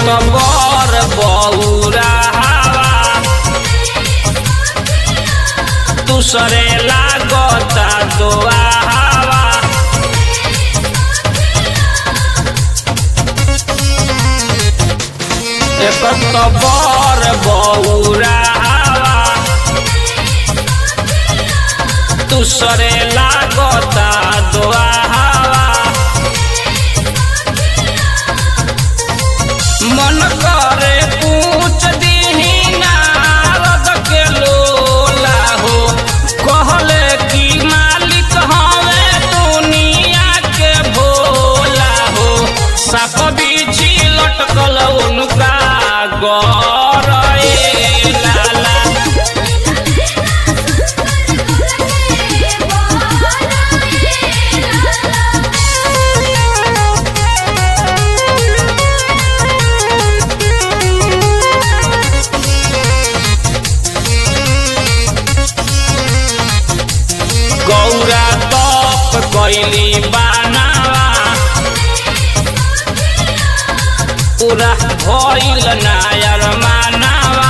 तो बर बौरा हवा दूसरे लागता दुआ हवा एक तो बर बौरा हवा दूसरे लागता दुआ हवा मन करे पूछ दीही नारद के लोला हो कहले कि मालिक हवे दुनिया के भोला हो साप बिछी लटकल उनका गौरे लाला गौरा तप कैली बानावा पूरा भइल नायर मानावा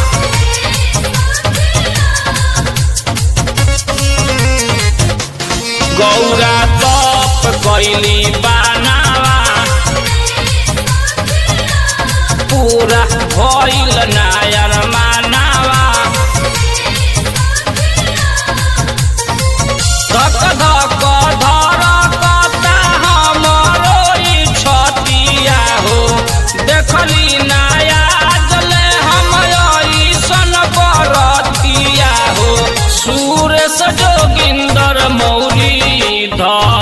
गौरा तप कैली बानावा पूरा भइल नायर मानावा धक धक धड़कता हमरो ई छतिया हो देखली नया जले हम ऐसन बरतिया हो सुरेश जोगिंदर मौली ध